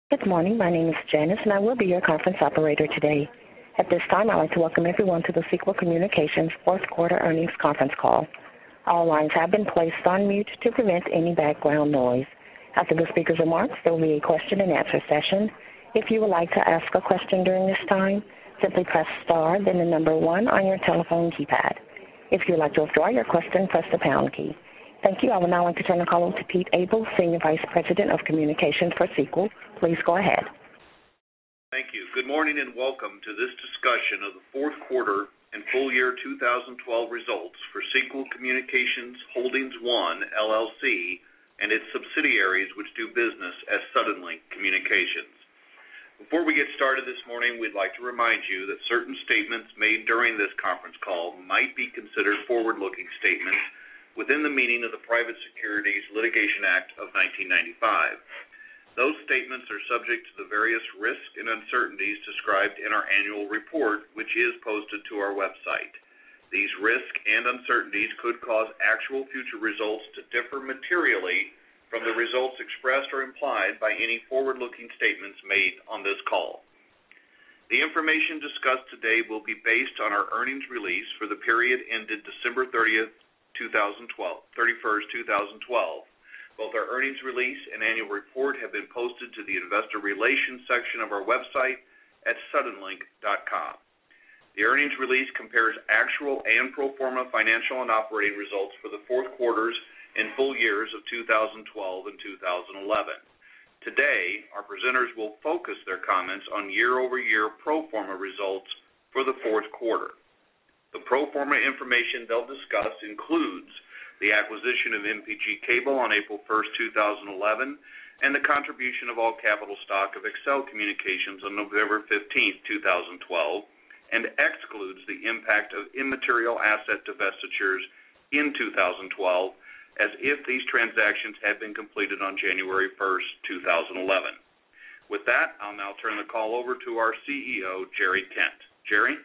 Good morning. My name is Janice, and I will be your conference operator today. At this time, I'd like to welcome everyone to the Sequel Communications fourth quarter earnings conference call. All lines have been placed on mute to prevent any background noise. After the speaker's remarks, there will be a question-and-answer session. If you would like to ask a question during this time, simply press star, then the number 1 on your telephone keypad. If you would like to withdraw your question, press the pound key. Thank you. I would now like to turn the call over to Pete Abel, Senior Vice President of Communications for Sequel. Please go ahead. Thank you. Good morning and welcome to this discussion of the fourth quarter and full year 2012 results for Sequel Communications Holdings I, LLC, and its subsidiaries which do business as Suddenlink Communications. Before we get started this morning, we'd like to remind you that certain statements made during this conference call might be considered forward-looking statements within the meaning of the Private Securities Litigation Act of 1995. Those statements are subject to the various risks and uncertainties described in our annual report, which is posted to our website. These risks and uncertainties could cause actual future results to differ materially from the results expressed or implied by any forward-looking statements made on this call. The information discussed today will be based on our earnings release for the period ended December 31st, 2012. Both our earnings release and annual report have been posted to the investor relations section of our website at suddenlink.com. The earnings release compares actual and pro forma financial and operating results for the fourth quarters and full years of 2012 and 2011. Today, our presenters will focus their comments on year-over-year pro forma results for the fourth quarter. The pro forma information they'll discuss includes the acquisition of MPG Cable on April 1st, 2011, and the contribution of all capital stock of Excel Communications on November 15th, 2012, and excludes the impact of immaterial asset divestitures in 2012 as if these transactions had been completed on January 1st, 2011. With that, I'll now turn the call over to our CEO, Jerry Kent. Jerry?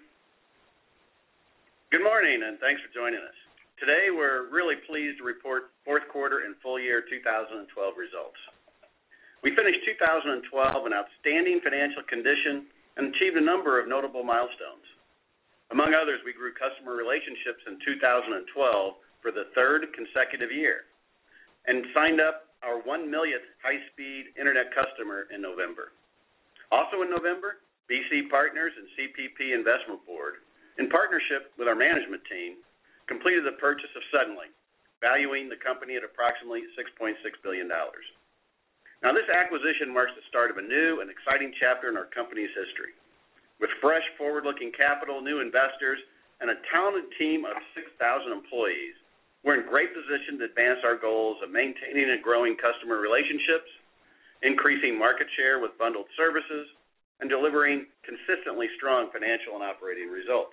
Good morning, and thanks for joining us. Today, we're really pleased to report fourth quarter and full year 2012 results. We finished 2012 in outstanding financial condition and achieved a number of notable milestones. Among others, we grew customer relationships in 2012 for the third consecutive year and signed up our 1 millionth high-speed internet customer in November. Also in November, BC Partners and CPP Investment Board, in partnership with our management team, completed the purchase of Suddenlink, valuing the company at approximately $6.6 billion. Now, this acquisition marks the start of a new and exciting chapter in our company's history. With fresh, forward-looking capital, new investors, and a talented team of 6,000 employees, we're in great position to advance our goals of maintaining and growing customer relationships, increasing market share with bundled services, and delivering consistently strong financial and operating results.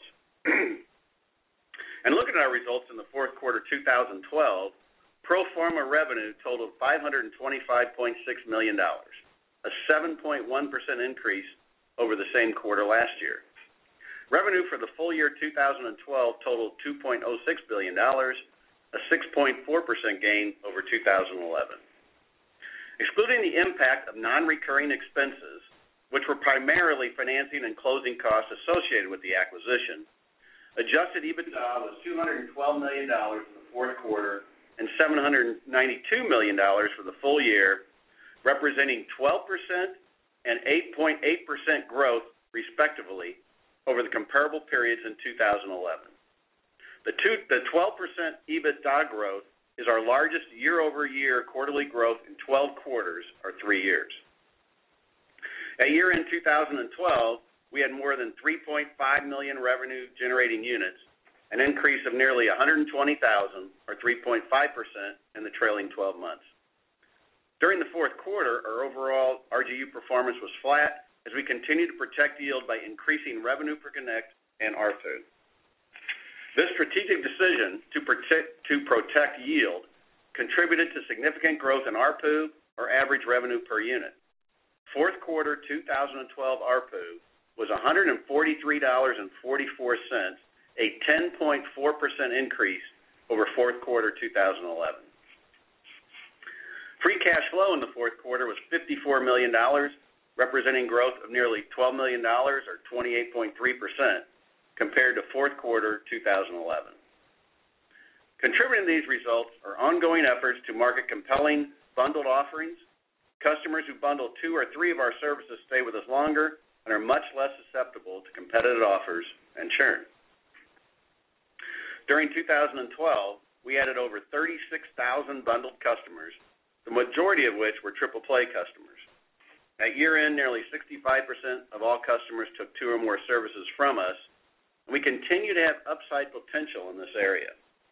And looking at our results in the fourth quarter 2012, pro forma revenue totaled $525.6 million, a 7.1% increase over the same quarter last year. Revenue for the full year 2012 totaled $2.06 billion, a 6.4% gain over 2011. Excluding the impact of non-recurring expenses, which were primarily financing and closing costs associated with the acquisition, adjusted EBITDA was $212 million for the fourth quarter and $792 million for the full year, representing 12% and 8.8% growth, respectively, over the comparable periods in 2011. The 12% EBITDA growth is our largest year-over-year quarterly growth in 12 quarters, or 3 years. At year-end 2012, we had more than 3.5 million revenue-generating units, an increase of nearly 120,000, or 3.5%, in the trailing 12 months. During the fourth quarter, our overall RGU performance was flat as we continue to protect yield by increasing revenue per connect and ARPU. This strategic decision to protect yield contributed to significant growth in ARPU, or average revenue per unit. Fourth quarter 2012 ARPU was $143.44, a 10.4% increase over fourth quarter 2011. Free cash flow in the fourth quarter was $54 million, representing growth of nearly $12 million or 28.3% compared to fourth quarter 2011. Contributing to these results are ongoing efforts to market compelling bundled offerings. Customers who bundle 2 or 3 of our services stay with us longer and are much less susceptible to competitive offers and churn. During 2012, we added over 36,000 bundled customers, the majority of which were triple play customers. At year-end, nearly 65% of all customers took 2 or more services from us, and we continue to have upside potential in this area.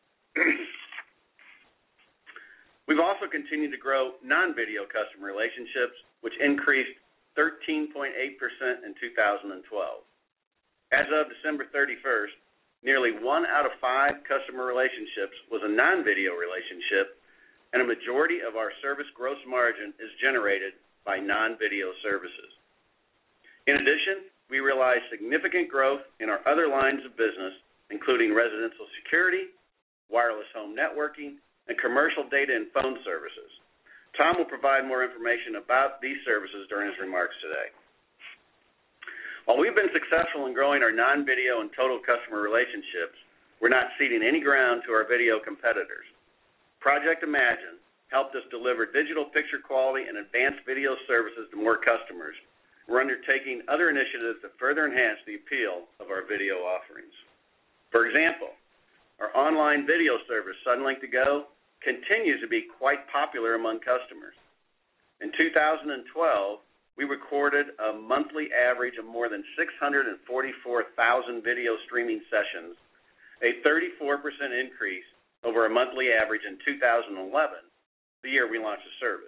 We've also continued to grow non-video customer relationships, which increased 13.8% in 2012. As of December 31st, nearly 1 out of 5 customer relationships was a non-video relationship, and a majority of our service gross margin is generated by non-video services. In addition, we realized significant growth in our other lines of business, including residential security, wireless home networking, and commercial data and phone services. Tom will provide more information about these services during his remarks today. While we've been successful in growing our non-video and total customer relationships, we're not ceding any ground to our video competitors. Project Imagine helped us deliver digital picture quality and advanced video services to more customers. We're undertaking other initiatives that further enhance the appeal of our video offerings. For example, our online video service, Suddenlink To Go, continues to be quite popular among customers. In 2012, we recorded a monthly average of more than 644,000 video streaming sessions, a 34% increase over a monthly average in 2011, the year we launched the service.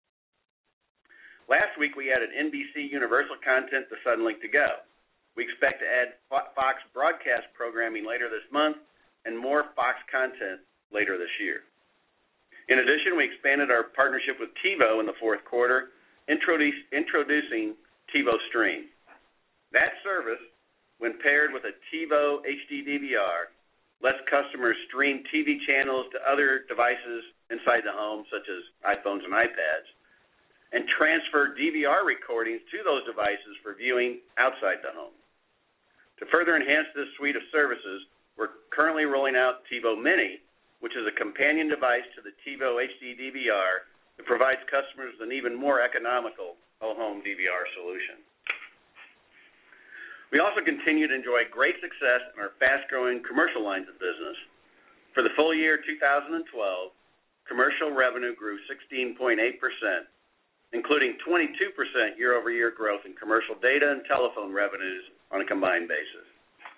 Last week, we added NBC Universal content to Suddenlink To Go. We expect to add Fox broadcast programming later this month and more Fox content later this year. In addition, we expanded our partnership with TiVo in the fourth quarter, introducing TiVo Stream. That service, when paired with a TiVo HD DVR, lets customers stream TV channels to other devices inside the home, such as iPhones and iPads, and transfer DVR recordings to those devices for viewing outside the home. To further enhance this suite of services, we're currently rolling out TiVo Mini, which is a companion device to the TiVo HD DVR that provides customers an even more economical whole-home DVR solution. We also continue to enjoy great success in our fast-growing commercial lines of business. For the full year 2012, commercial revenue grew 16.8%, including 22% year-over-year growth in commercial data and telephone revenues on a combined basis.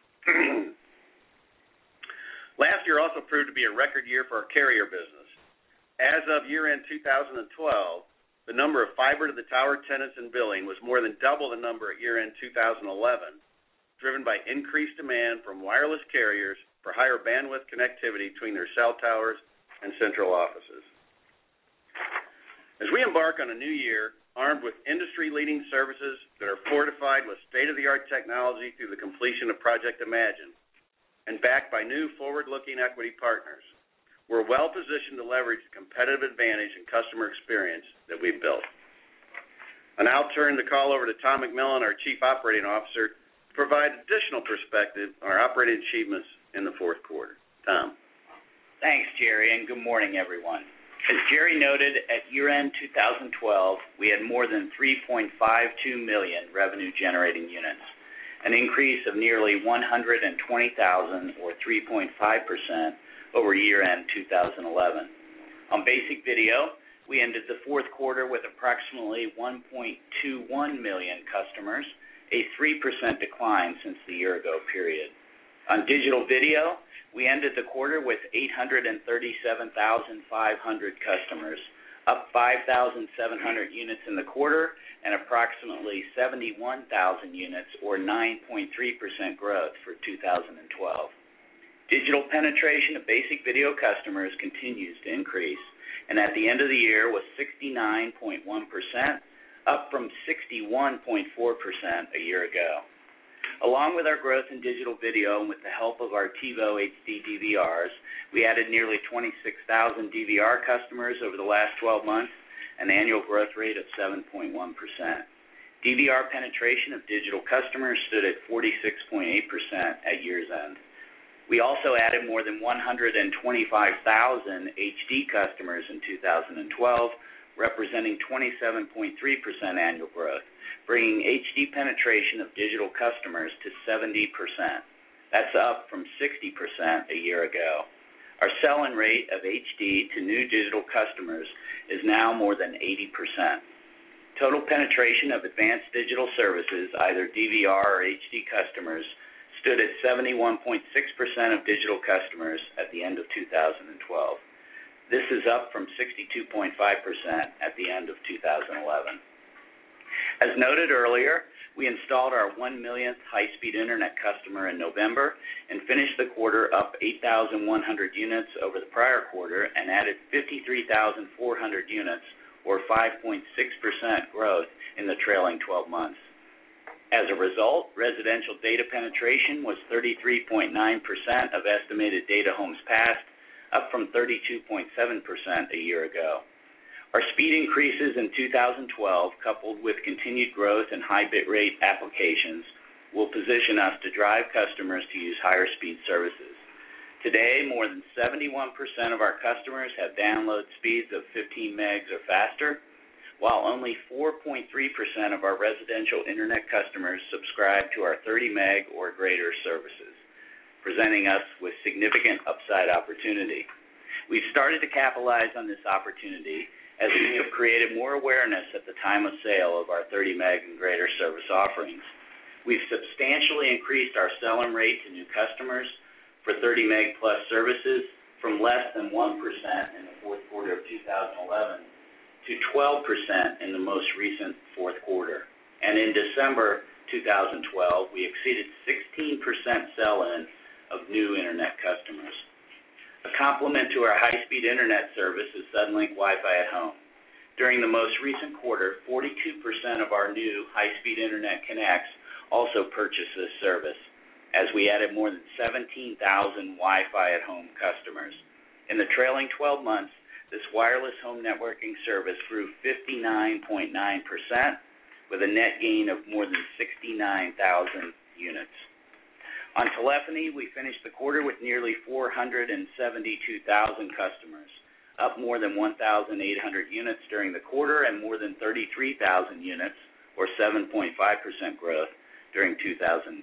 Last year also proved to be a record year for our carrier business. As of year-end 2012, the number of fiber-to-the-tower tenants in billing was more than double the number at year-end 2011, driven by increased demand from wireless carriers for higher bandwidth connectivity between their cell towers and central offices. As we embark on a new year, armed with industry-leading services that are fortified with state-of-the-art technology through the completion of Project Imagine, and backed by new forward-looking equity partners, we're well-positioned to leverage the competitive advantage and customer experience that we've built. And I'll turn the call over to Tom McMillan, our Chief Operating Officer, to provide additional perspective on our operating achievements in the fourth quarter. Tom. Thanks, Jerry, and good morning, everyone. As Jerry noted, at year-end 2012, we had more than 3.52 million revenue-generating units, an increase of nearly 120,000 or 3.5% over year-end 2011. On basic video, we ended the fourth quarter with approximately 1.21 million customers, a 3% decline since the year-ago period. On digital video, we ended the quarter with 837,500 customers, up 5,700 units in the quarter and approximately 71,000 units or 9.3% growth for 2012. Digital penetration of basic video customers continues to increase, and at the end of the year was 69.1%, up from 61.4% a year ago. Along with our growth in digital video and with the help of our TiVo HD DVRs, we added nearly 26,000 DVR customers over the last 12 months, an annual growth rate of 7.1%. DVR penetration of digital customers stood at 46.8% at year's end. We also added more than 125,000 HD customers in 2012, representing 27.3% annual growth, bringing HD penetration of digital customers to 70%. That's up from 60% a year ago. Our sell-in rate of HD to new digital customers is now more than 80%. Total penetration of advanced digital services, either DVR or HD customers, stood at 71.6% of digital customers at the end of 2012. This is up from 62.5% at the end of 2011. As noted earlier, we installed our 1 millionth high-speed internet customer in November and finished the quarter up 8,100 units over the prior quarter and added 53,400 units, or 5.6% growth in the trailing 12 months. As a result, residential data penetration was 33.9% of estimated data homes passed, up from 32.7% a year ago. Our speed increases in 2012, coupled with continued growth in high bitrate applications, will position us to drive customers to use higher speed services. Today, more than 71% of our customers have download speeds of 15 megs or faster, while only 4.3% of our residential internet customers subscribe to our 30 meg or greater services, presenting us with significant upside opportunity. We've started to capitalize on this opportunity as we have created more awareness at the time of sale of our 30 meg and greater service offerings. We've substantially increased our sell-in rate to new customers for 30 meg plus services from less than 1% in the fourth quarter of 2011 to 12% in the most recent fourth quarter. And in December 2012, we exceeded 16% sell-in of new internet customers. A complement to our high-speed internet service is Suddenlink Wi-Fi at home. During the most recent quarter, 42% of our new high-speed internet connects also purchased this service, as we added more than 17,000 Wi-Fi at home customers. In the trailing 12 months, this wireless home networking service grew 59.9% with a net gain of more than 69,000 units. On telephony, we finished the quarter with nearly 472,000 customers, up more than 1,800 units during the quarter and more than 33,000 units, or 7.5% growth, during 2012.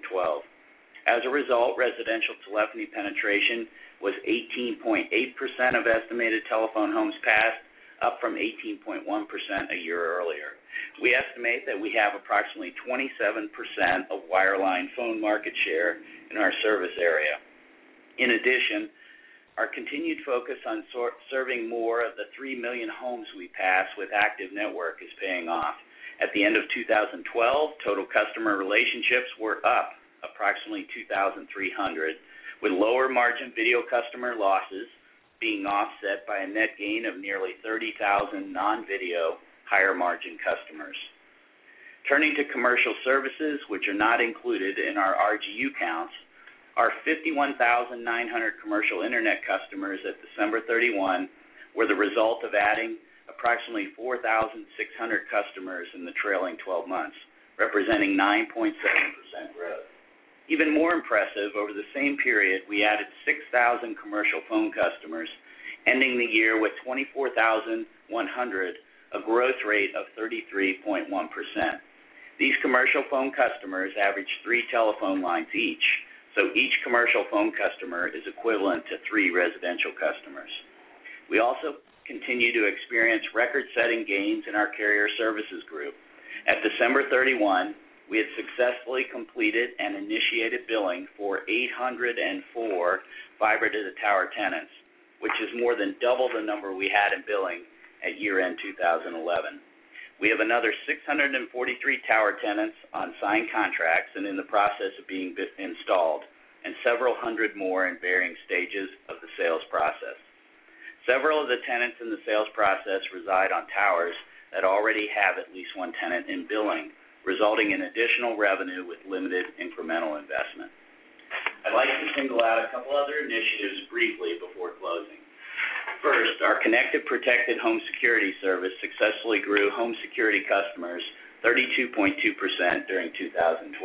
As a result, residential telephony penetration was 18.8% of estimated telephone homes passed, up from 18.1% a year earlier. We estimate that we have approximately 27% of wireline phone market share in our service area. In addition, our continued focus on serving more of the 3 million homes we pass with active network is paying off. At the end of 2012, total customer relationships were up approximately 2,300, with lower margin video customer losses being offset by a net gain of nearly 30,000 non-video higher margin customers. Turning to commercial services, which are not included in our RGU counts, our 51,900 commercial internet customers at December 31 were the result of adding approximately 4,600 customers in the trailing 12 months, representing 9.7% growth. Even more impressive, over the same period, we added 6,000 commercial phone customers, ending the year with 24,100, a growth rate of 33.1%. These commercial phone customers average 3 telephone lines each, so each commercial phone customer is equivalent to 3 residential customers. We also continue to experience record-setting gains in our carrier services group. At December 31, we had successfully completed and initiated billing for 804 fiber-to-the-tower tenants, which is more than double the number we had in billing at year-end 2011. We have another 643 tower tenants on signed contracts and in the process of being installed, and several hundred more in varying stages of the sales process. Several of the tenants in the sales process reside on towers that already have at least one tenant in billing, resulting in additional revenue with limited incremental investment. I'd like to single out a couple other initiatives briefly before closing. First, our Connected Protected Home Security service successfully grew home security customers 32.2% during 2012.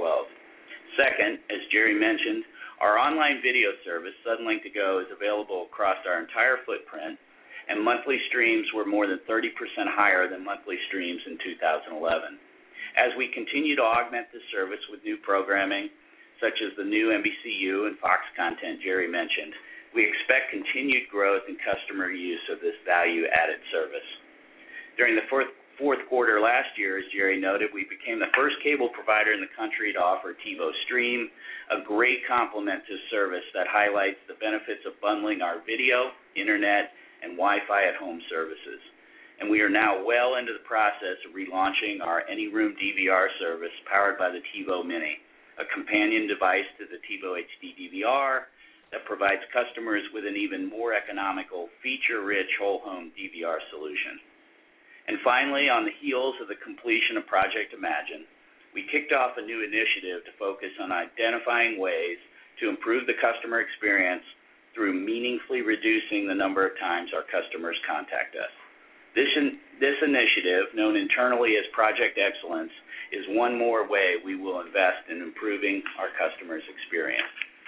Second, as Jerry mentioned, our online video service, Suddenlink To Go, is available across our entire footprint, and monthly streams were more than 30% higher than monthly streams in 2011. As we continue to augment this service with new programming, such as the new NBCU and Fox content Jerry mentioned, we expect continued growth in customer use of this value-added service. During the fourth quarter last year, as Jerry noted, we became the first cable provider in the country to offer TiVo Stream, a great complement to service that highlights the benefits of bundling our video, internet, and Wi-Fi at home services. And we are now well into the process of relaunching our AnyRoom DVR service powered by the TiVo Mini, a companion device to the TiVo HD DVR that provides customers with an even more economical, feature-rich whole-home DVR solution. And finally, on the heels of the completion of Project Imagine, we kicked off a new initiative to focus on identifying ways to improve the customer experience through meaningfully reducing the number of times our customers contact us. This initiative, known internally as Project Excellence, is one more way we will invest in improving our customers' experience.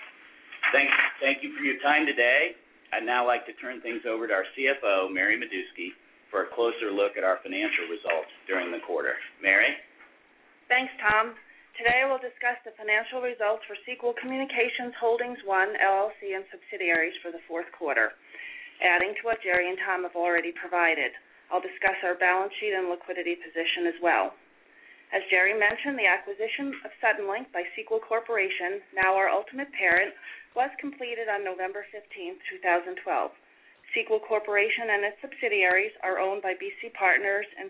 Thank you for your time today. I'd now like to turn things over to our CFO, Mary Medusky, for a closer look at our financial results during the quarter. Mary? Thanks, Tom. Today we'll discuss the financial results for Sequel Communications Holdings I, LLC, and subsidiaries for the fourth quarter, adding to what Jerry and Tom have already provided. I'll discuss our balance sheet and liquidity position as well. As Jerry mentioned, the acquisition of Suddenlink by Sequel Corporation, now our ultimate parent, was completed on November 15, 2012. Sequel Corporation and its subsidiaries are owned by BC Partners and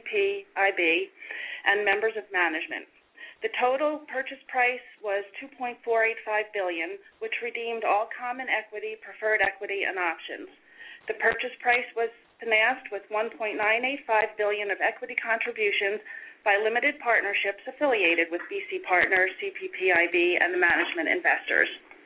CPPIB and members of management. The total purchase price was $2.485 billion, which redeemed all common equity, preferred equity, and options. The purchase price was financed with $1.985 billion of equity contributions by limited partnerships affiliated with BC Partners, CPPIB, and the management investors.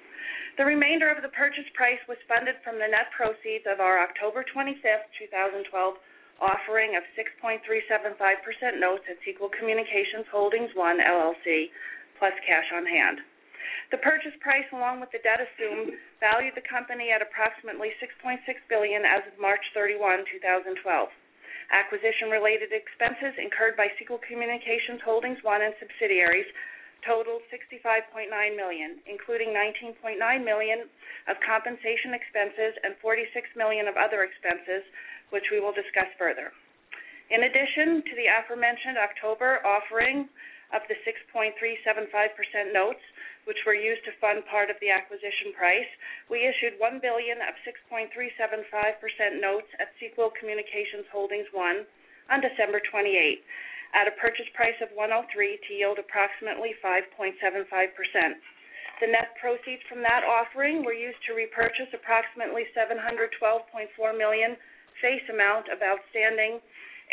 The remainder of the purchase price was funded from the net proceeds of our October 25, 2012 offering of 6.375% notes at Sequel Communications Holdings I, LLC, plus cash on hand. The purchase price, along with the debt assumed, valued the company at approximately $6.6 billion as of March 31, 2012. Acquisition-related expenses incurred by Sequel Communications Holdings I and subsidiaries totaled $65.9 million, including $19.9 million of compensation expenses and $46 million of other expenses, which we will discuss further. In addition to the aforementioned October offering of the 6.375% notes, which were used to fund part of the acquisition price, we issued $1 billion of 6.375% notes at Sequel Communications Holdings I on December 28 at a purchase price of $103 to yield approximately 5.75%. The net proceeds from that offering were used to repurchase approximately $712.4 million face amount of outstanding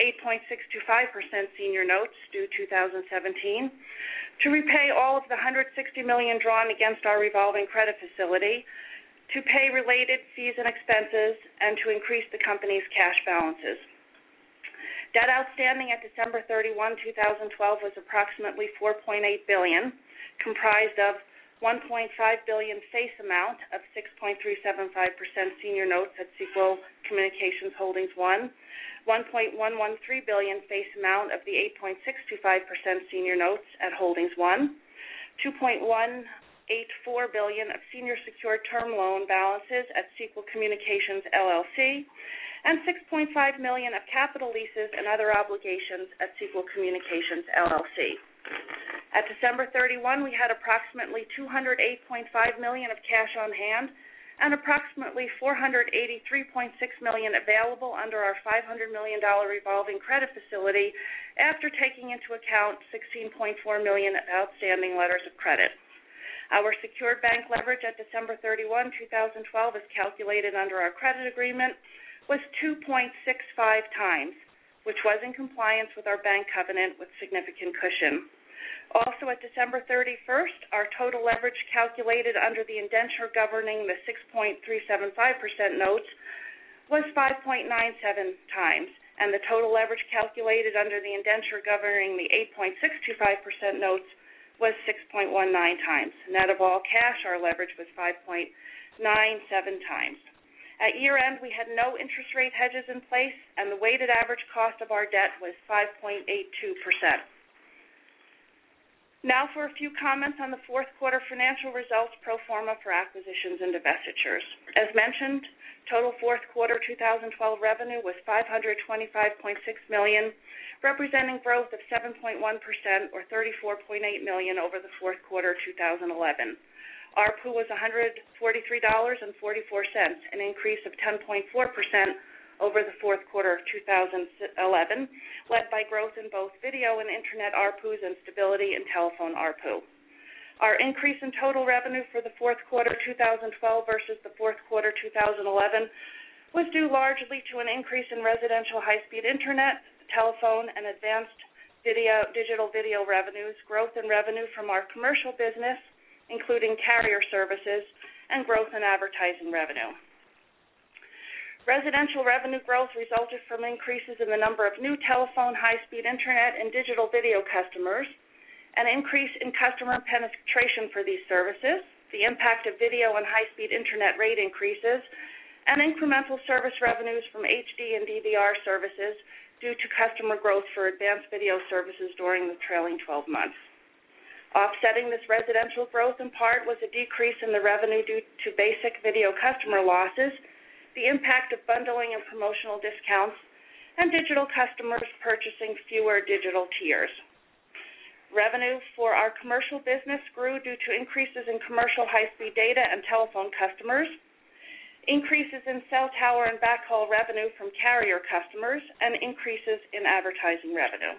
8.625% senior notes due 2017, to repay all of the $160 million drawn against our revolving credit facility, to pay related fees and expenses, and to increase the company's cash balances. Debt outstanding at December 31, 2012 was approximately $4.8 billion, comprised of $1.5 billion face amount of 6.375% senior notes at Sequel Communications Holdings I, $1.113 billion face amount of the 8.625% senior notes at Holdings I, $2.184 billion of senior secured term loan balances at Sequel Communications LLC, and $6.5 million of capital leases and other obligations at Sequel Communications LLC. At December 31, we had approximately $208.5 million of cash on hand and approximately $483.6 million available under our $500 million revolving credit facility after taking into account $16.4 million of outstanding letters of credit. Our secured bank leverage at December 31, 2012, as calculated under our credit agreement, was 2.65 times, which was in compliance with our bank covenant with significant cushion. Also, at December 31st, our total leverage calculated under the indenture governing the 6.375% notes was 5.97 times, and the total leverage calculated under the indenture governing the 8.625% notes was 6.19 times. Net of all cash, our leverage was 5.97 times. At year-end, we had no interest rate hedges in place, and the weighted average cost of our debt was 5.82%. Now for a few comments on the fourth quarter financial results pro forma for acquisitions and divestitures. As mentioned, total fourth quarter 2012 revenue was $525.6 million, representing growth of 7.1% or $34.8 million over the fourth quarter 2011. ARPU was $143.44, an increase of 10.4% over the fourth quarter of 2011, led by growth in both video and Internet ARPUs and stability in telephone ARPU. Our increase in total revenue for the fourth quarter 2012 versus the fourth quarter 2011 was due largely to an increase in residential high-speed Internet, telephone, and advanced digital video revenues, growth in revenue from our commercial business, including carrier services, and growth in advertising revenue. Residential revenue growth resulted from increases in the number of new telephone, high-speed Internet, and digital video customers, an increase in customer penetration for these services, the impact of video and high-speed Internet rate increases, and incremental service revenues from HD and DVR services due to customer growth for advanced video services during the trailing 12 months. Offsetting this residential growth in part was a decrease in the revenue due to basic video customer losses, the impact of bundling and promotional discounts, and digital customers purchasing fewer digital tiers. Revenue for our commercial business grew due to increases in commercial high-speed data and telephone customers, increases in cell tower and backhaul revenue from carrier customers, and increases in advertising revenue.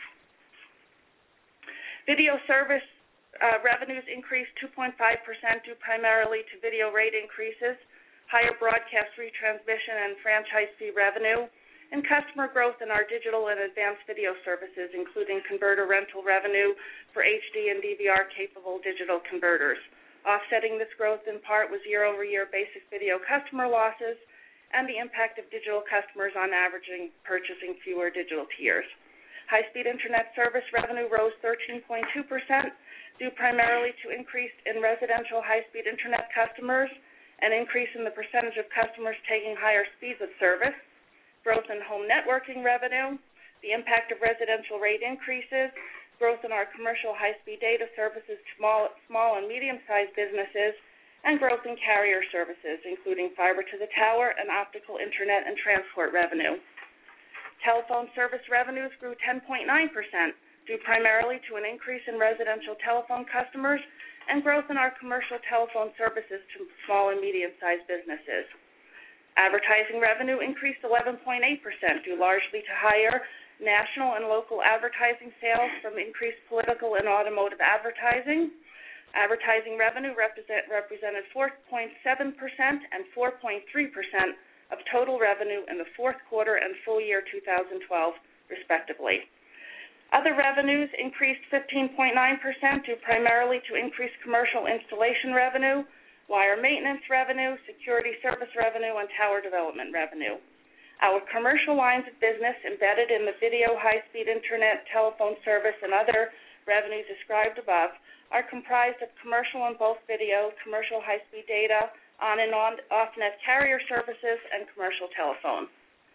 Video service revenues increased 2.5% due primarily to video rate increases, higher broadcast retransmission and franchise fee revenue, and customer growth in our digital and advanced video services, including converter rental revenue for HD and DVR-capable digital converters. Offsetting this growth in part was year-over-year basic video customer losses and the impact of digital customers on averaging purchasing fewer digital tiers. High-speed Internet service revenue rose 13.2% due primarily to increase in residential high-speed Internet customers, an increase in the percentage of customers taking higher speeds of service, growth in home networking revenue, the impact of residential rate increases, growth in our commercial high-speed data services to small and medium-sized businesses, and growth in carrier services, including fiber to the tower and optical Internet and transport revenue. Telephone service revenues grew 10.9% due primarily to an increase in residential telephone customers and growth in our commercial telephone services to small and medium-sized businesses. Advertising revenue increased 11.8% due largely to higher national and local advertising sales from increased political and automotive advertising. Advertising revenue represented 4.7% and 4.3% of total revenue in the fourth quarter and full year 2012, respectively. Other revenues increased 15.9% due primarily to increased commercial installation revenue, wire maintenance revenue, security service revenue, and tower development revenue. Our commercial lines of business embedded in the video, high-speed Internet, telephone service, and other revenues described above are comprised of commercial and bulk video, commercial high-speed data, on- and off-net carrier services, and commercial telephone.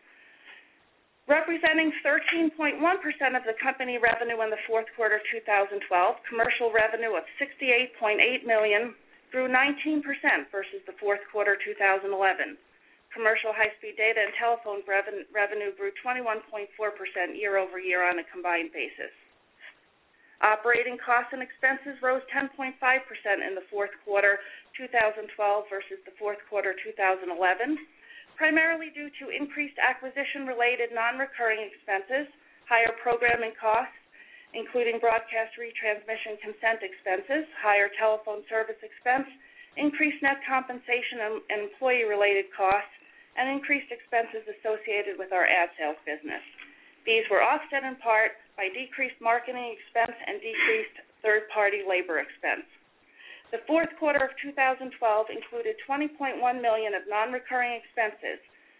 Representing 13.1% of the company revenue in the fourth quarter 2012, commercial revenue of $68.8 million grew 19% versus the fourth quarter 2011. Commercial high-speed data and telephone revenue grew 21.4% year-over-year on a combined basis. Operating costs and expenses rose 10.5% in the fourth quarter 2012 versus the fourth quarter 2011, primarily due to increased acquisition-related non-recurring expenses, higher programming costs, including broadcast retransmission consent expenses, higher telephone service expense, increased net compensation and employee-related costs, and increased expenses associated with our ad sales business. These were offset in part by decreased marketing expense and decreased third-party labor expense. The fourth quarter of 2012 included $20.1 million of non-recurring expenses,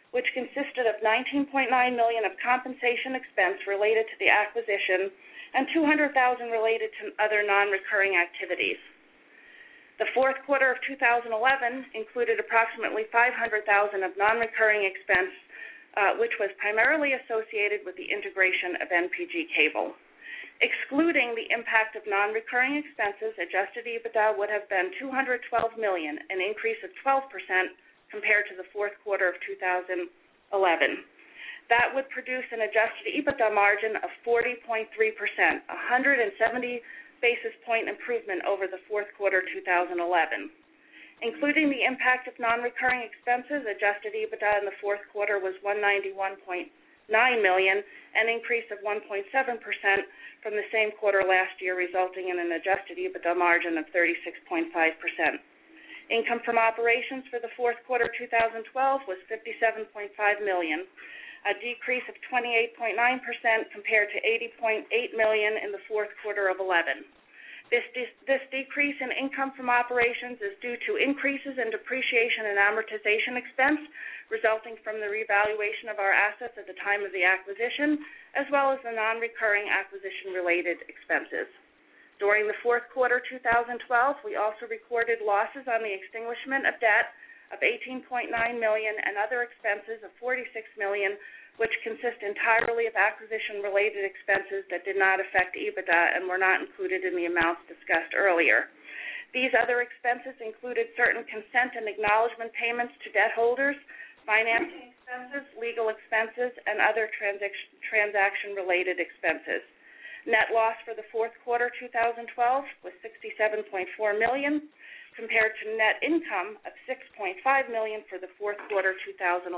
which consisted of $19.9 million of compensation expense related to the acquisition and $200,000 related to other non-recurring activities. The fourth quarter of 2011 included approximately $500,000 of non-recurring expense, which was primarily associated with the integration of NPG Cable. Excluding the impact of non-recurring expenses, adjusted EBITDA would have been $212 million, an increase of 12% compared to the fourth quarter of 2011. That would produce an adjusted EBITDA margin of 40.3%, a 170 basis point improvement over the fourth quarter 2011. Including the impact of non-recurring expenses, adjusted EBITDA in the fourth quarter was $191.9 million, an increase of 1.7% from the same quarter last year, resulting in an adjusted EBITDA margin of 36.5%. Income from operations for the fourth quarter 2012 was $57.5 million, a decrease of 28.9% compared to $80.8 million in the fourth quarter of 2011. This decrease in income from operations is due to increases in depreciation and amortization expense resulting from the revaluation of our assets at the time of the acquisition, as well as the non-recurring acquisition-related expenses. During the fourth quarter 2012, we also recorded losses on the extinguishment of debt of $18.9 million and other expenses of $46 million, which consist entirely of acquisition-related expenses that did not affect EBITDA and were not included in the amounts discussed earlier. These other expenses included certain consent and acknowledgement payments to debt holders, financing expenses, legal expenses, and other transaction-related expenses. Net loss for the fourth quarter 2012 was $67.4 million, compared to net income of $6.5 million for the fourth quarter 2011.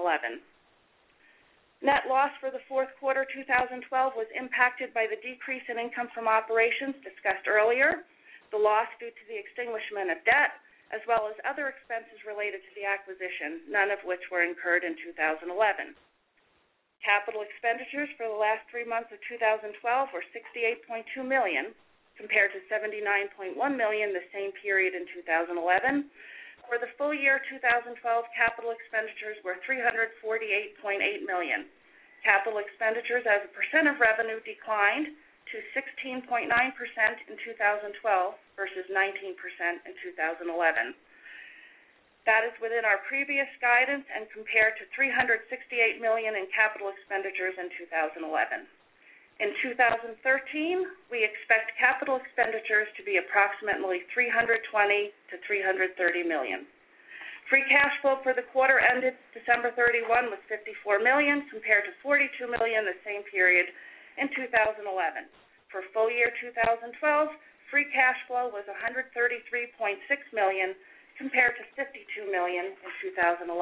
Net loss for the fourth quarter 2012 was impacted by the decrease in income from operations discussed earlier, the loss due to the extinguishment of debt, as well as other expenses related to the acquisition, none of which were incurred in 2011. Capital expenditures for the last 3 months of 2012 were $68.2 million, compared to $79.1 million the same period in 2011. For the full year 2012, capital expenditures were $348.8 million. Capital expenditures as a percent of revenue declined to 16.9% in 2012 versus 19% in 2011. That is within our previous guidance and compared to $368 million in capital expenditures in 2011. In 2013, we expect capital expenditures to be approximately $320 to $330 million. Free cash flow for the quarter ended December 31 was $54 million compared to $42 million the same period in 2011. For full year 2012, free cash flow was $133.6 million compared to $52 million in 2011.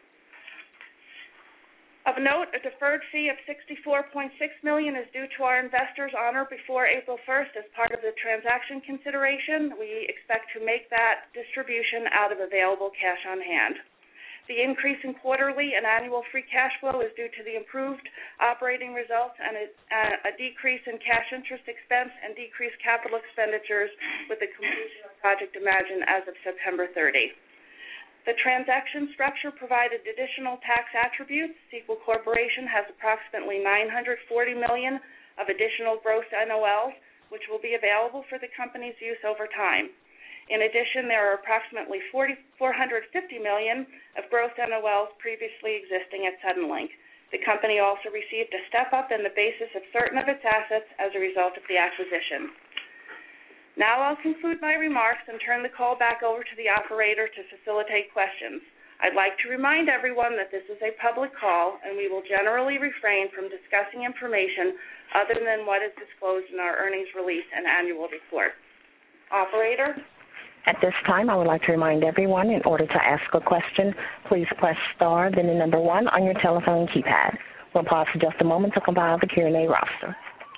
Of note, a deferred fee of $64.6 million is due to our investors on or before April 1st as part of the transaction consideration. We expect to make that distribution out of available cash on hand. The increase in quarterly and annual free cash flow is due to the improved operating results and a decrease in cash interest expense and decreased capital expenditures with the completion of Project Imagine as of September 30. The transaction structure provided additional tax attributes. Sequel Corporation has approximately $940 million of additional gross NOLs, which will be available for the company's use over time. In addition, there are approximately $450 million of gross NOLs previously existing at Suddenlink. The company also received a step-up in the basis of certain of its assets as a result of the acquisition. Now I'll conclude my remarks and turn the call back over to the operator to facilitate questions. I'd like to remind everyone that this is a public call and we will generally refrain from discussing information other than what is disclosed in our earnings release and annual report. Operator? At this time, I would like to remind everyone in order to ask a question, please press star, then the number 1 on your telephone keypad. We'll pause for just a moment to compile the Q&A roster.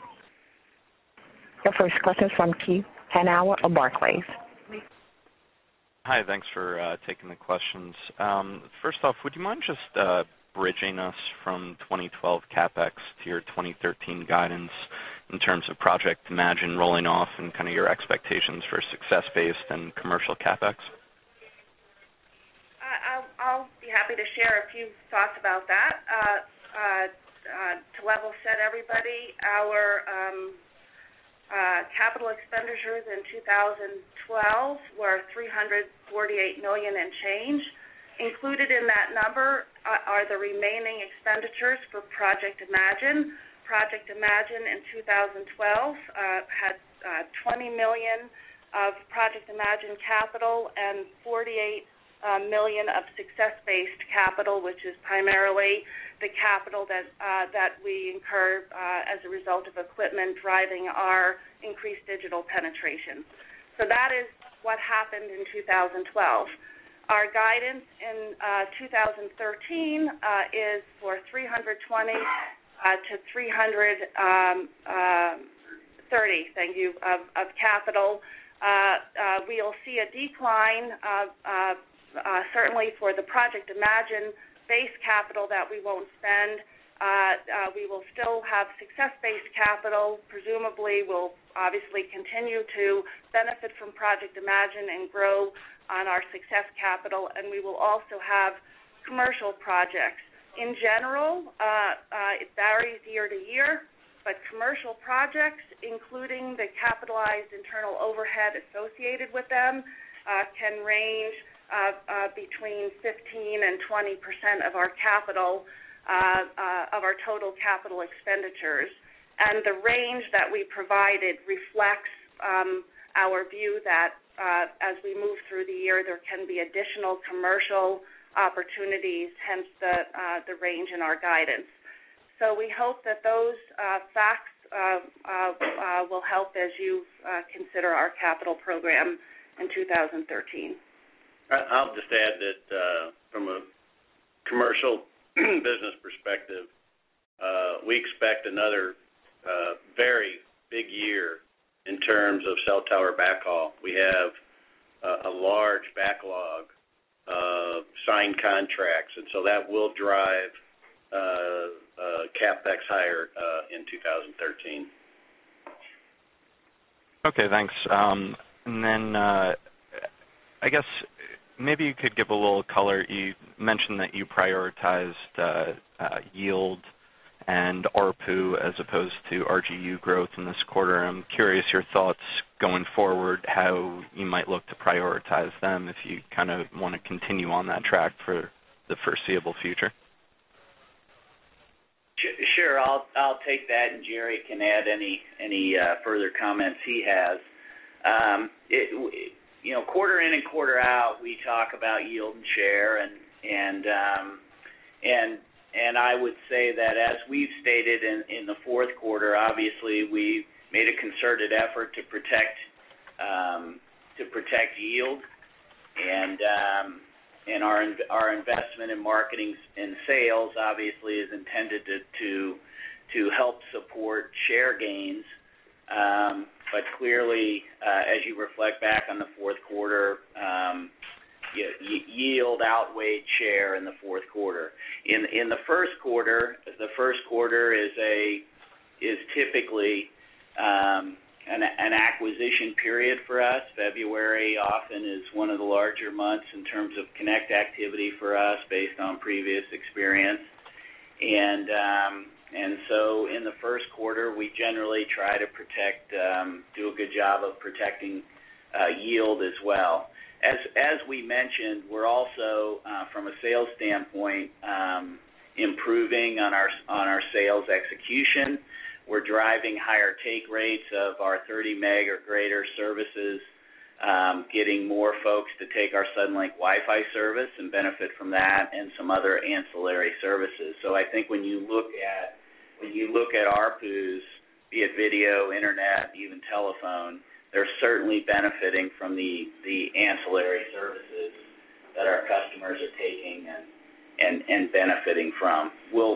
Your first question is from Keith Hanauer of Barclays. Hi, thanks for taking the questions. First off, would you mind just bridging us from 2012 CapEx to your 2013 guidance in terms of Project Imagine rolling off and kind of your expectations for success-based and commercial CapEx? I'll be happy to share a few thoughts about that. To level set everybody, our capital expenditures in 2012 were $348 million and change. Included in that number are the remaining expenditures for Project Imagine. Project Imagine in 2012 had $20 million of Project Imagine capital and $48 million of success-based capital, which is primarily the capital that we incur as a result of equipment driving our increased digital penetration. So that is what happened in 2012. Our guidance in 2013 is for $320 to $330, thank you, of capital. We'll see a decline, certainly for the Project Imagine base capital that we won't spend. We will still have success-based capital. Presumably, we'll obviously continue to benefit from Project Imagine and grow on our success capital, and we will also have commercial projects. In general, it varies year to year, but commercial projects, including the capitalized internal overhead associated with them, can range between 15% and 20% of our capital, of our total capital expenditures. And the range that we provided reflects our view that as we move through the year, there can be additional commercial opportunities, hence the range in our guidance. So we hope that those facts will help as you consider our capital program in 2013. I'll just add that from a commercial business perspective, we expect another very big year in terms of cell tower backhaul. We have a large backlog of signed contracts, and so that will drive CapEx higher in 2013. Okay, thanks. And then I guess maybe you could give a little color. You mentioned that you prioritized yield and ARPU as opposed to RGU growth in this quarter. I'm curious your thoughts going forward, how you might look to prioritize them if you kind of want to continue on that track for the foreseeable future. Sure, I'll take that, and Jerry can add any further comments he has. Quarter in and quarter out, we talk about yield and share, and I would say that as we've stated in the fourth quarter, obviously we made a concerted effort to protect yield, and our investment in marketing and sales obviously is intended to help support share gains. But clearly, as you reflect back on the fourth quarter, yield outweighed share in the fourth quarter. In the first quarter, is typically an acquisition period for us. February often is one of the larger months in terms of connect activity for us based on previous experience. And so in the first quarter, we generally try to do a good job of protecting yield as well. As we mentioned, we're also, from a sales standpoint, improving on our sales execution. We're driving higher take rates of our 30 meg or greater services, getting more folks to take our Suddenlink Wi-Fi service and benefit from that, and some other ancillary services. So I think when you look at ARPUs, be it video, internet, even telephone, they're certainly benefiting from the ancillary services that our customers are taking and benefiting from.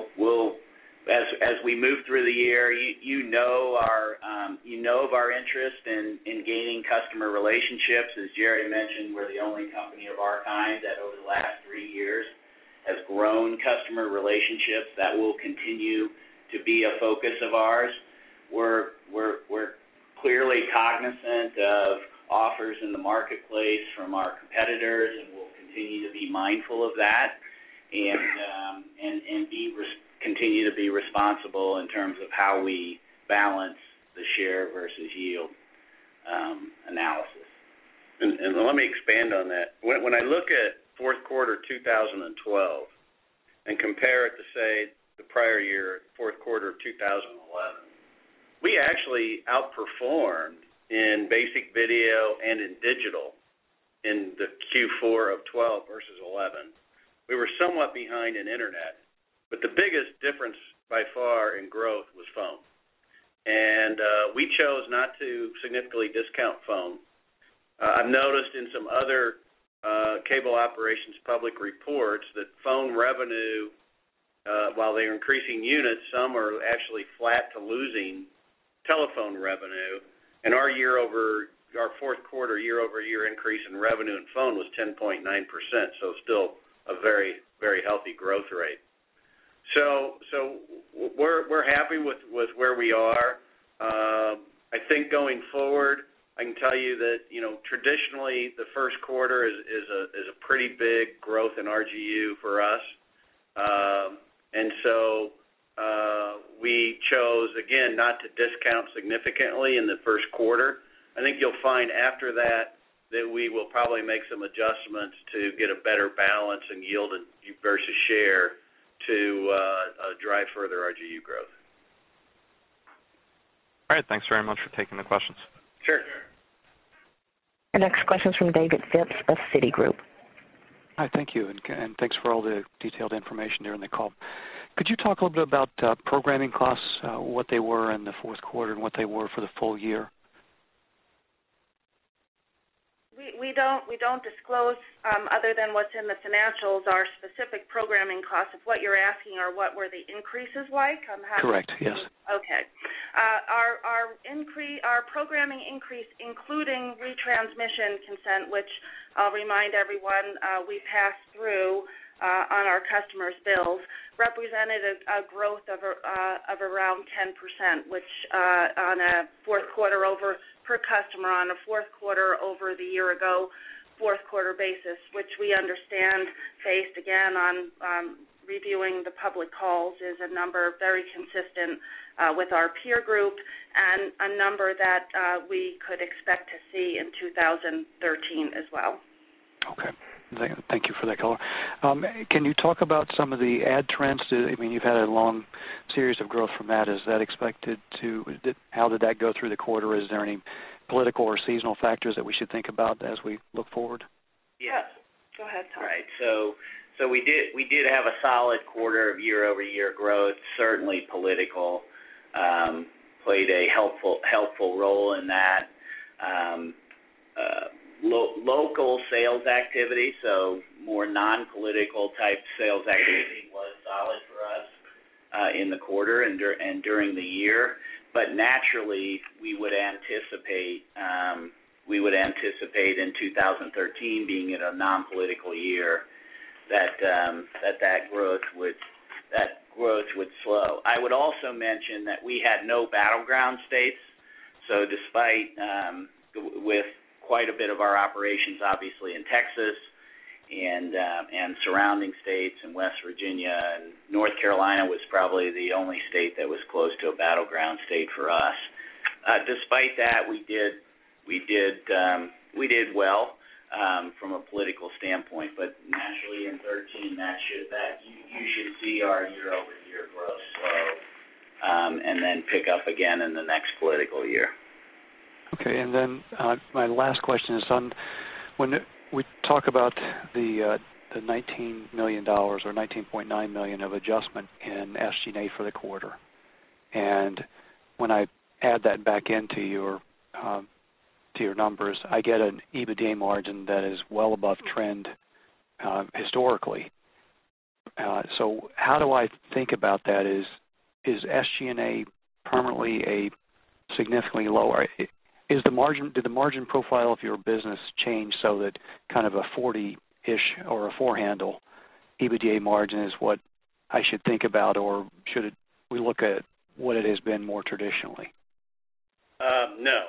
As we move through the year, you know of our interest in gaining customer relationships. As Jerry mentioned, we're the only company of our kind that over the last 3 years has grown customer relationships. That will continue to be a focus of ours. We're clearly cognizant of offers in the marketplace from our competitors, and we'll continue to be mindful of that. and continue to be responsible in terms of how we balance the share versus yield analysis. And let me expand on that. When I look at fourth quarter 2012 and compare it to, say, the prior year, fourth quarter of 2011, we actually outperformed in basic video and in digital in the Q4 of 12 versus 11. We were somewhat behind in internet, but the biggest difference by far in growth was phone. And we chose not to significantly discount phone. I've noticed in some other cable operations public reports that phone revenue, while they're increasing units, some are actually flat to losing telephone revenue. And our fourth quarter year-over-year increase in revenue in phone was 10.9%, so still a very, very healthy growth rate. So we're happy with where we are. I think going forward, I can tell you that traditionally the first quarter is a pretty big growth in RGU for us, and so we chose again not to discount significantly in the first quarter. I think you'll find after that we will probably make some adjustments to get a better balance in yield and versus share to drive further RGU growth. All right, thanks very much for taking the questions. Sure. The next question is from David Phipps of Citigroup. Hi, thank you, and thanks for all the detailed information during the call. Could you talk a little bit about programming costs, what they were in the fourth quarter and what they were for the full year? We don't disclose, other than what's in the financials, our specific programming costs. If what you're asking are what were the increases like, I'm happy. Correct. Yes. Okay. Our programming increase, including retransmission consent, which I'll remind everyone we pass through on our customers' bills, represented a growth of around 10%, which on a fourth quarter per customer on a fourth quarter over the year ago fourth quarter basis, which we understand based again on reviewing the public calls is a number very consistent with our peer group and a number that we could expect to see in 2013 as well. Okay. Thank you for that color. Can you talk about some of the ad trends? You've had a long series of growth from that. Is that expected to? How did that go through the quarter? Is there any political or seasonal factors that we should think about as we look forward? Yes. Go ahead, Tom. Right. So we did have a solid quarter of year-over-year growth. Certainly, political played a helpful role in that. Local sales activity, so more non-political type sales activity, was solid for us in the quarter and during the year. But naturally, we would anticipate in 2013, being in a non-political year, that growth would slow. I would also mention that we had no battleground states, so despite with quite a bit of our operations, obviously, in Texas and surrounding states in West Virginia, and North Carolina was probably the only state that was close to a battleground state for us. Despite that, we did well from a political standpoint. But naturally, in 2013, you should see our year-over-year growth slow and then pick up again in the next political year. Okay, and then my last question is on when we talk about the $19 million or $19.9 million of adjustment in SG&A for the quarter, and when I add that back into your numbers, I get an EBITDA margin that is well above trend historically. So how do I think about that? Is SG&A permanently a significantly lower? Did the margin profile of your business change so that kind of a 40-ish or a four-handle EBITDA margin is what I should think about, or should we look at what it has been more traditionally? No.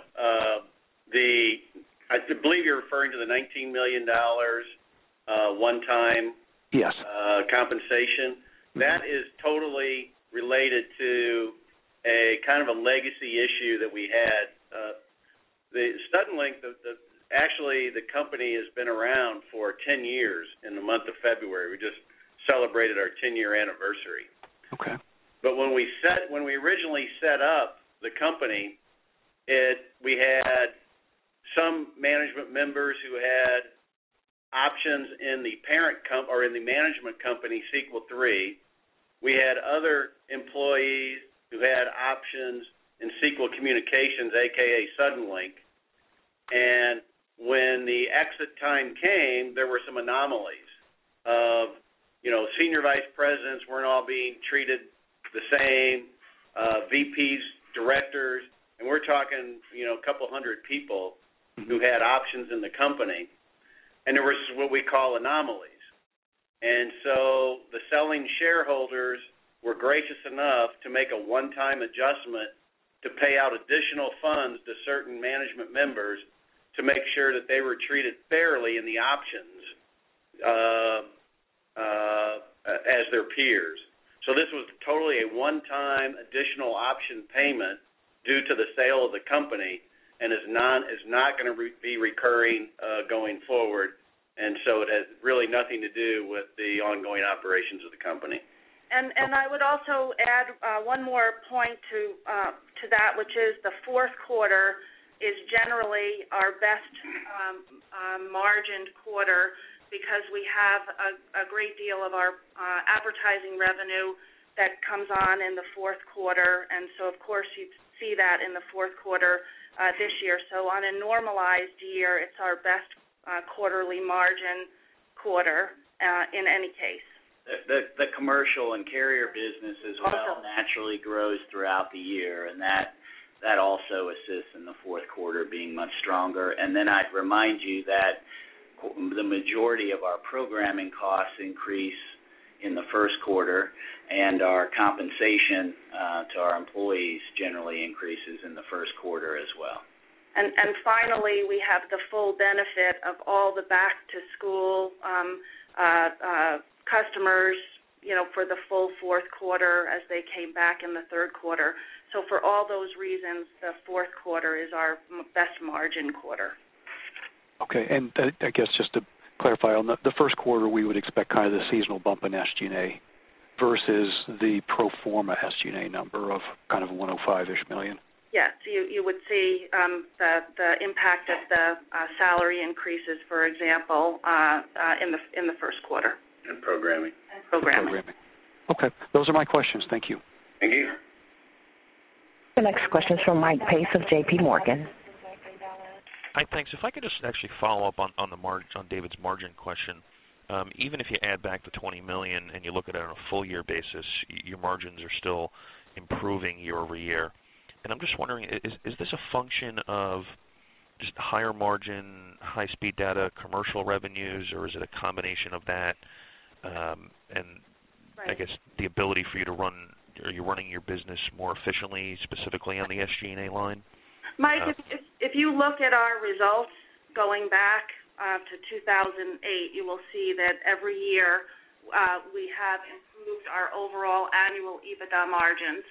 I believe you're referring to the $19 million one-time Yes. Compensation. That is totally related to a kind of a legacy issue that we had. The Suddenlink, actually the company has been around for 10 years in the month of February. We just celebrated our 10-year anniversary. Okay. But when we originally set up the company, we had some management members who had options in the in the management company, Sequel 3. We had other employees who had options in Sequel Communications, a.k.a. Suddenlink. And when the exit time came, there were some anomalies of, senior vice presidents weren't all being treated the same, VPs, directors, and we're talking, a couple hundred people who had options in the company. And there was what we call anomalies. And so the selling shareholders were gracious enough to make a one-time adjustment to pay out additional funds to certain management members to make sure that they were treated fairly in the options as their peers. So this was totally a one-time additional option payment due to the sale of the company, and is not going to be recurring going forward. And so it has really nothing to do with the ongoing operations of the company. And I would also add one more point to that, which is the fourth quarter is generally our best margined quarter because we have a great deal of our advertising revenue that comes on in the fourth quarter, and so of course you'd see that in the fourth quarter this year. So on a normalized year, it's our best quarterly margin quarter in any case. The commercial and carrier business as well naturally grows throughout the year, and that also assists in the fourth quarter being much stronger. And then I'd remind you that the majority of our programming costs increase in the first quarter, and our compensation to our employees generally increases in the first quarter as well. And finally, we have the full benefit of all the back-to-school customers, for the full fourth quarter as they came back in the third quarter. So for all those reasons, the fourth quarter is our best margin quarter. Okay, and I guess just to clarify, on the first quarter, we would expect kind of the seasonal bump in SG&A versus the pro forma SG&A number of kind of $105-ish million. Yes, you would see the impact of the salary increases, for example, in the first quarter. And programming. Okay, those are my questions. Thank you. Thank you. The next question is from Mike Pace of J.P. Morgan. Hi, thanks. If I could just actually follow up on David's margin question. Even if you add back the $20 million and you look at it on a full-year basis, your margins are still improving year over year. And I'm just wondering, is this a function of just higher margin, high-speed data, commercial revenues, or is it a combination of that? And right. I guess the ability for you to are you running your business more efficiently, specifically on the SG&A line? Mike, if you look at our results going back to 2008, you will see that every year we have improved our overall annual EBITDA margins.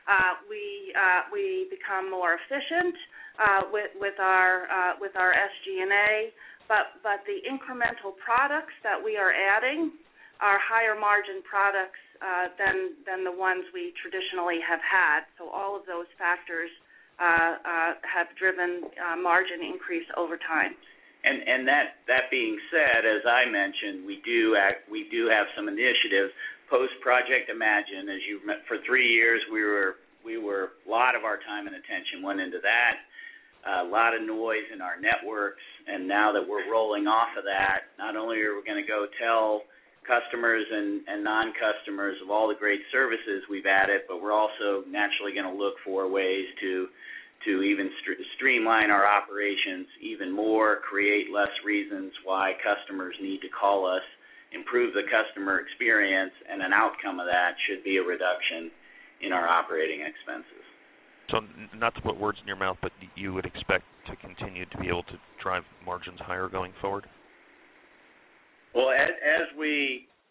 We become more efficient with our SG&A, but the incremental products that we are adding are higher margin products than the ones we traditionally have had. So all of those factors have driven margin increase over time. And that being said, as I mentioned, we do have some initiatives. Post Project Imagine, for 3 years we were a lot of our time and attention went into that. A lot of noise in our networks, and now that we're rolling off of that, not only are we going to go tell customers and non-customers of all the great services we've added, but we're also naturally going to look for ways to even streamline our operations even more, create less reasons why customers need to call us, improve the customer experience, and an outcome of that should be a reduction in our operating expenses. So not to put words in your mouth, but you would expect to continue to be able to drive margins higher going forward? Well, as we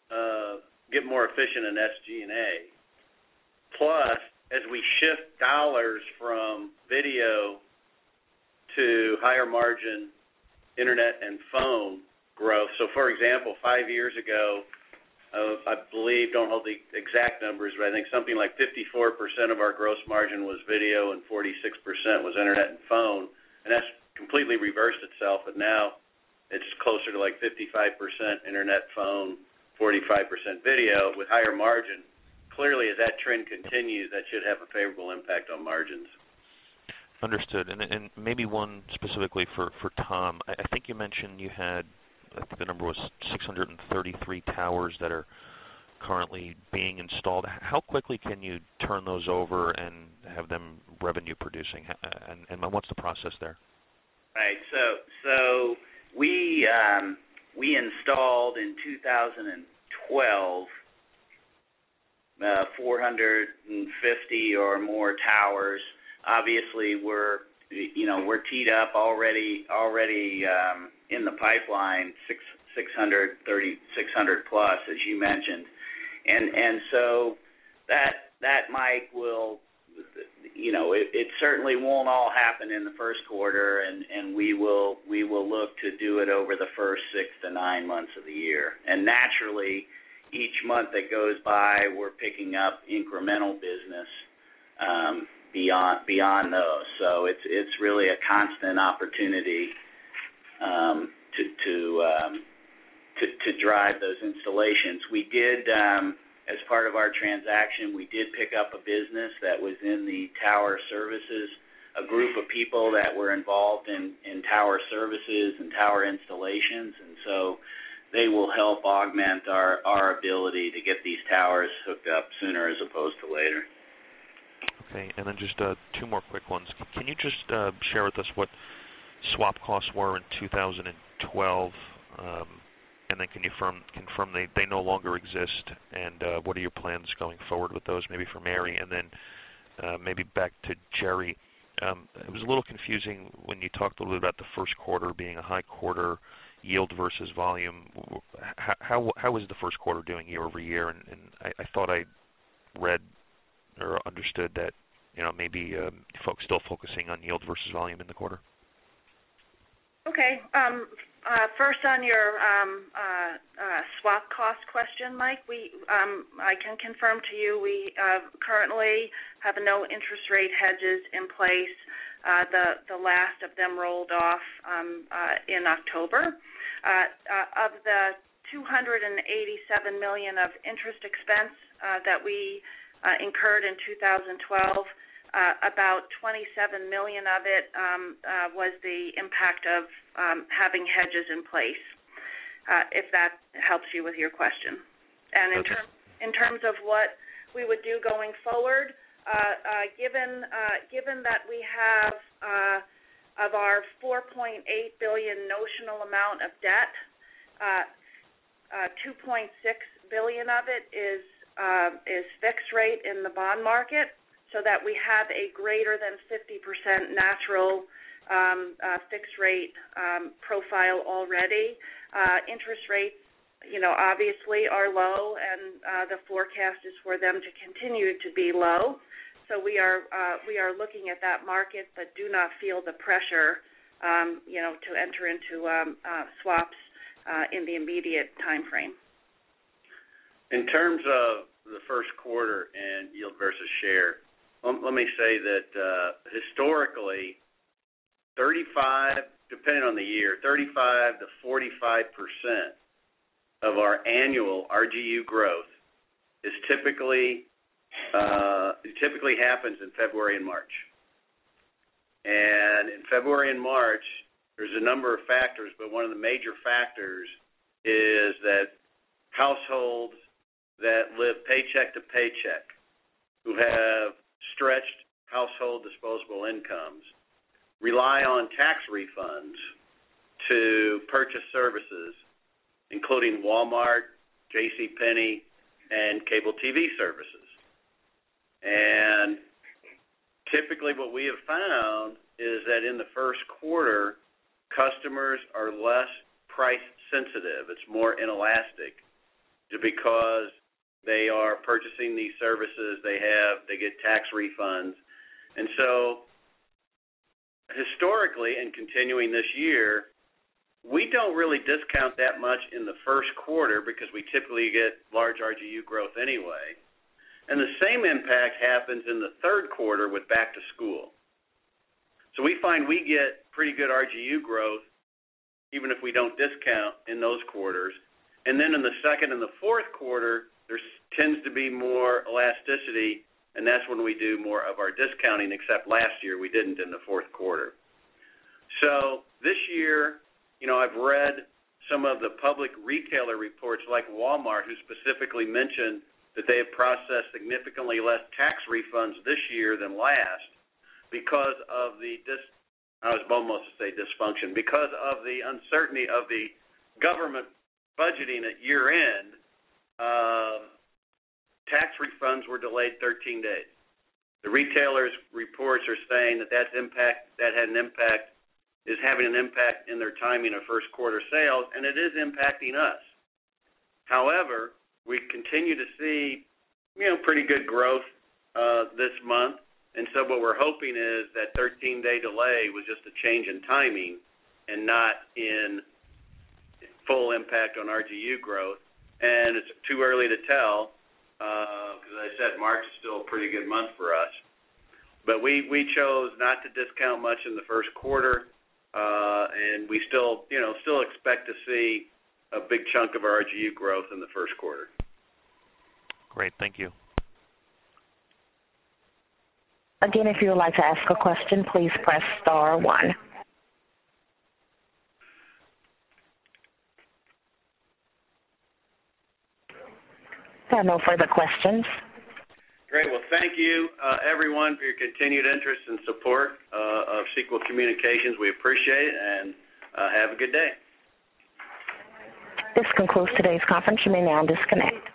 get more efficient in SG&A. Plus, as we shift dollars from video to higher margin internet and phone growth. So, for example, 5 years ago, I believe, don't hold the exact numbers, but I think something like 54% of our gross margin was video and 46% was internet and phone. And that's completely reversed itself, and now it's closer to like 55% internet, phone, 45% video with higher margin. Clearly, as that trend continues, that should have a favorable impact on margins. Understood. And maybe one specifically for Tom. I think you mentioned you had, I think the number was 633 towers that are currently being installed. How quickly can you turn those over and have them revenue producing? And what's the process there? Right. So we installed in 2012 450 or more towers. Obviously, we're teed up already in the pipeline 600 plus, as you mentioned, and so that Mike will, it certainly won't all happen in the first quarter, and we will look to do it over the first 6 to 9 months of the year, and naturally, each month that goes by, we're picking up incremental business beyond those. So it's really a constant opportunity to drive those installations. We did, as part of our transaction, we did pick up a business that was in the tower services, a group of people that were involved in tower services and tower installations, and so they will help augment our ability to get these towers hooked up sooner as opposed to later. Okay, and then just 2 more quick ones. Can you just share with us what swap costs were in 2012, and then can you confirm they no longer exist, and what are your plans going forward with those, maybe for Mary, and then maybe back to Jerry. It was a little confusing when you talked a little bit about the first quarter being a high quarter, yield versus volume. How was the first quarter doing year over year? And I thought I read or understood that maybe folks still focusing on yield versus volume in the quarter. Okay. First on your swap cost question, Mike, I can confirm to you we currently have no interest rate hedges in place. The last of them rolled off in October. Of the $287 million of interest expense that we incurred in 2012, about $27 million of it was the impact of having hedges in place, if that helps you with your question. And in terms of what we would do going forward, given that we have of our $4.8 billion notional amount of debt, $2.6 billion of it is fixed rate in the bond market, so that we have a greater than 50% natural fixed rate profile already. Interest rates, obviously are low, and the forecast is for them to continue to be low. So we are looking at that market, but do not feel the pressure, to enter into swaps in the immediate time frame. In terms of the first quarter and yield versus share, let me say that historically, 35, depending on the year, 35 to 45% of our annual RGU growth is typically happens in February and March. And in February and March, there's a number of factors, but one of the major factors is that households that live paycheck to paycheck, who have stretched household disposable incomes, rely on tax refunds to purchase services, including Walmart, JCPenney, and cable TV services. And typically what we have found is that in the first quarter, customers are less price sensitive. It's more inelastic. because they are purchasing these services. They get tax refunds. And so historically and continuing this year, we don't really discount that much in the first quarter because we typically get large RGU growth anyway. And the same impact happens in the third quarter with back to school. So we find we get pretty good RGU growth even if we don't discount in those quarters. And then in the second and the fourth quarter, there tends to be more elasticity, and that's when we do more of our discounting, except last year we didn't in the fourth quarter. So this year, I've read some of the public retailer reports like Walmart, who specifically mentioned that they have processed significantly less tax refunds this year than last because of the, I was almost to say dysfunction, because of the uncertainty of the government budgeting at year end. Tax refunds were delayed 13 days. The retailers' reports are saying that is having an impact in their timing of first quarter sales, and it is impacting us. However, we continue to see, pretty good growth this month, and so what we're hoping is that 13-day delay was just a change in timing and not in full impact on RGU growth. And it's too early to tell because, as I said, March is still a pretty good month for us. But we chose not to discount much in the first quarter. And we still expect to see a big chunk of our RGU growth in the first quarter. Great, thank you. Again, if you would like to ask a question, please press star 1. There are no further questions. Great. Well, thank you, everyone, for your continued interest and support of Sequel Communications. We appreciate it, and have a good day. This concludes today's conference. You may now disconnect.